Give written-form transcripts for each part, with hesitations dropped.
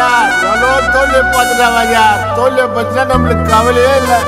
பஜார் எவ்வளோ தோல்வியை பார்த்துட்டா பஜார். தோல்வியை பற்றினா நம்மளுக்கு கவலையே இல்லை.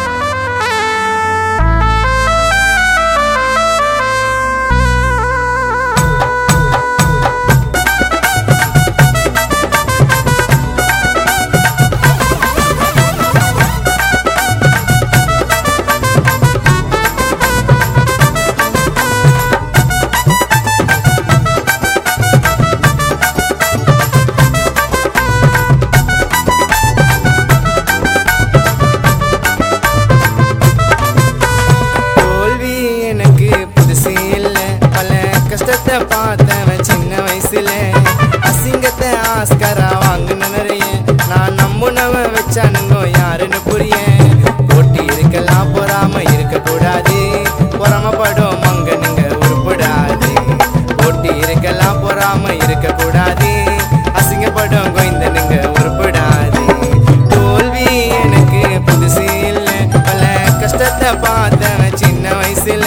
பார்த்தவன் சின்ன வயசுல அசிங்கத்தை ஆஸ்கரா வாங்கின நிறைய நான் நம்புனவன் வச்சானுங்க யாருன்னு புரிய. போட்டி இருக்கலாம் பொறாம இருக்க கூடாது, பொறாமப்படும் மங்க நீங்க உருப்படாது. போட்டி இருக்கலாம் பொறாம இருக்க கூடாது, அசிங்கப்படும் கோய்ந்த நீங்க உருப்படாது. தோல்வி எனக்கு புதுசு இல்ல, பல கஷ்டத்தை பார்த்தவன் சின்ன வயசுல.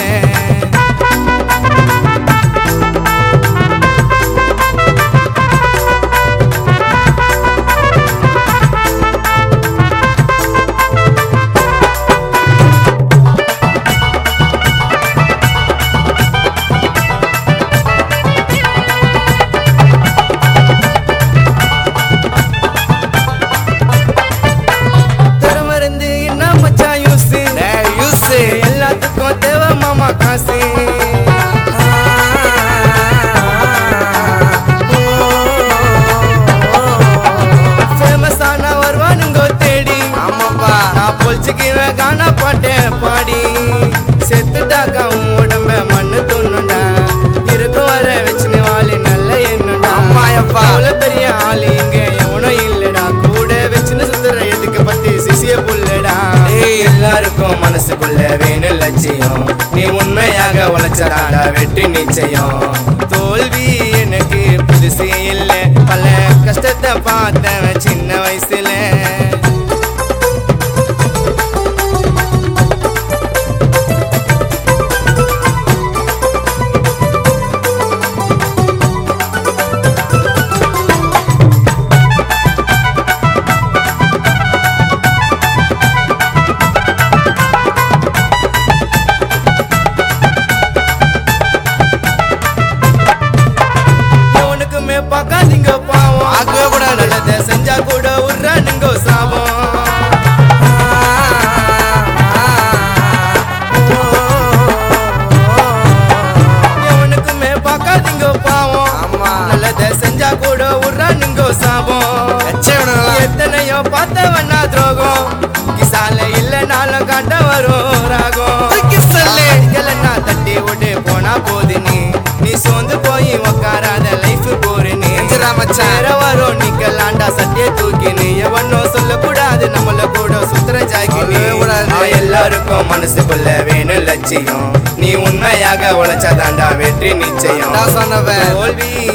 எல்லாத்துக்கும் தேவை மாமா காசு. ஃபேமஸான வருவானுங்கோ தேடி. ஆமாப்பா நான் பொழிச்சுக்குவேன் கானா பாட்டேன் பாடி. செத்துட்டாக்கா உடம்ப மண்ணு துண்ணுண்டா, இருக்கும் வர வச்சுன்னு வாழி நல்ல எண்ணுண்டா. அம்மாயப்பா அவ்வளோ பெரிய ஆளு இங்க எவனும் இல்லடா, கூட வச்சுன்னு சுத்துற எதுக்கு பத்தி சிசிய புள்ளடா. எல்லாருக்கும் மனசுக்குள்ள வேணும் லட்சியம், நீ உண்மையாக உழைச்சதாடா வெற்றி நிச்சயம். தோல்வி எனக்கு புதுசு இல்லை, பல கஷ்டத்தை பார்த்தவன் சின்ன வயசுல. பார்க்காதீங்க பாவம், ஆக கூட நல்லதை செஞ்சா கூட உர்றானுங்க சாபம். எவனுக்குமே பார்க்காதீங்க பாவம், நல்லதை செஞ்சா கூட உர்றானுங்க சாபம். எத்தனையோ பார்த்தவனா துரோகம், கிசால இல்லைனாலும் காட்ட வரும் ராகம். கிசல்னா தட்டி விட்டு போனா போது நீ சோர்ந்து போய் உக்காராத லைஃப் போரு. நீ சேர வரும் நீக்கலாண்டா சட்டிய தூக்கி. நீ எவனோ சொல்லக்கூடாது நம்மள கூட சுத்திர ஜாக்கி. எல்லாருக்கும் மனசுக்குள்ள வேணும் லட்சியம், நீ உண்மையாக உழைச்சாதாண்டா வெற்றி நிச்சயம். தோல்வி